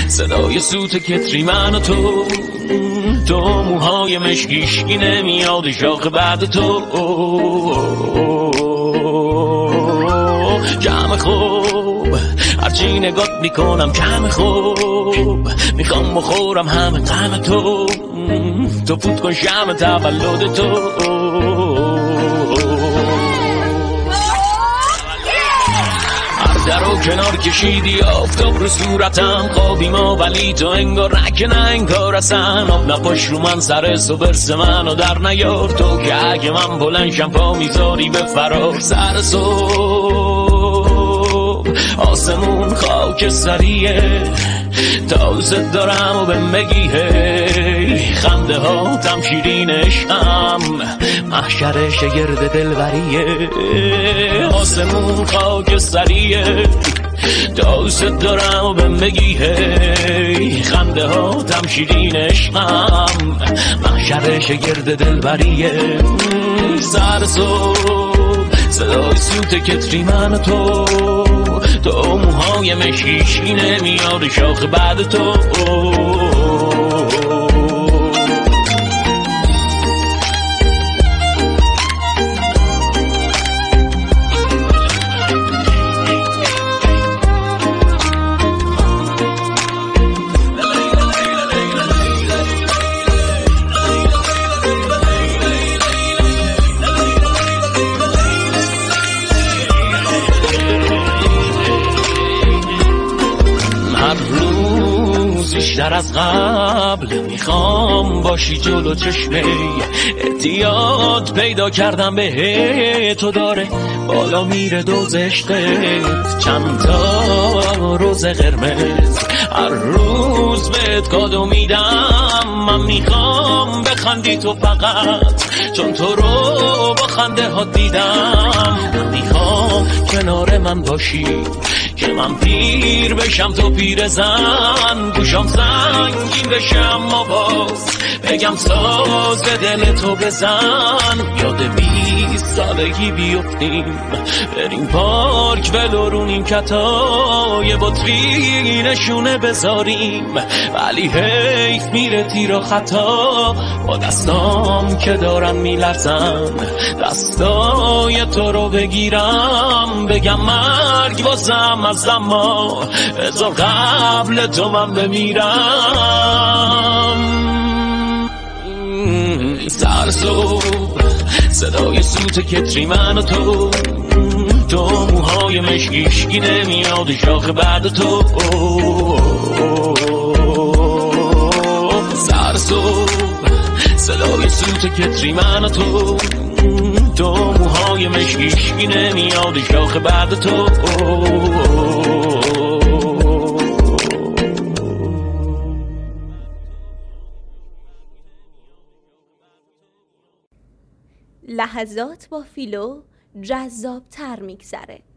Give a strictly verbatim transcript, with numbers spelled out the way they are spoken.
صدای سوت کتری من و تو، تو موهای مشکیشکی نمیاد شاخ بعد تو. جمع خوب هرچی نگات میکنم کم خوب، میخوام بخورم همه غم تو، تو فوت کن شم تولد تو. در و کنار کشیدی آفتاب رو صورتم، خوابی ما ولی تو انگار رک نه انگار اصلا. آب نپاش رو من سر صبرس منو در نیار، تو که اگه من بلنشم پا میذاری به فرار. سر صبح آسمون خاک سریه، تازه دارم و به مگی هی، خنده ها تم شیرین عشقم، محشر شگرد دلبریه. آسمون خاک سریه، تازه دارم و به مگی هی، خنده ها تم شیرین عشقم، محشر شگرد دلبریه. سر صبح صدای سوت کتری من و تو، تو موهای مشکیشی نمیاد شاخ بعد تو. بیشتر از قبل میخوام باشی جلو چشمه، اعتیاد پیدا کردم به تو، داره بالا میره دوز عشقت. چند تا روز قرمز هر روز بهت کادو میدم، من میخوام بخندی تو فقط، چون تو رو با خنده ها دیدم. من میخوام کنار من باشی که من پیر بشم تو پیر زن، گوشم سنگین بشم ما باز بگم ساز به دل تو بزن. یاد بیست سالگی بیفتیم بریم پارک ولورونیم کتای بطری نشونه بذاریم، ولی حیف میره تیر و خطا با دستام که دارن میلرزن، دستای تو رو بگیرم بگم مرگ واسم از اما بذار قبل تو من بمیرم. سر صبح صدای سوت کتری من و تو، تو موهای مشکیشکی نمیاد شاخ بعد تو. سر صبح صدای سوت کتری من و تو، تو موهای مشکیشکی نمیاد شاخ بعد تو. لحظات با فیلو جذاب تر میگذره.